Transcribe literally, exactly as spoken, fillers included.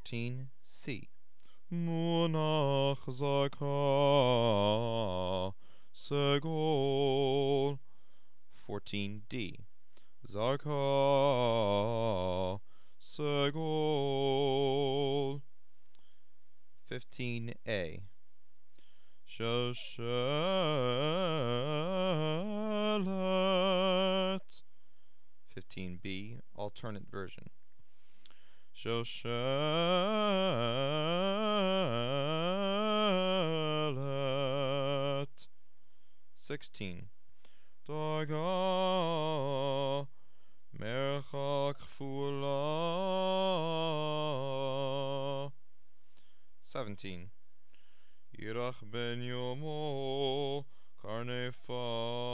fourteen C. Munach Zaka Segol. fourteen D. Zaka Segol. fifteen A. Shoshelet. fifteen B. Alternate version. Shoshelet. sixteen. Daga Merchak Fula. seventeen. Yirach ben Yomo Karnefa.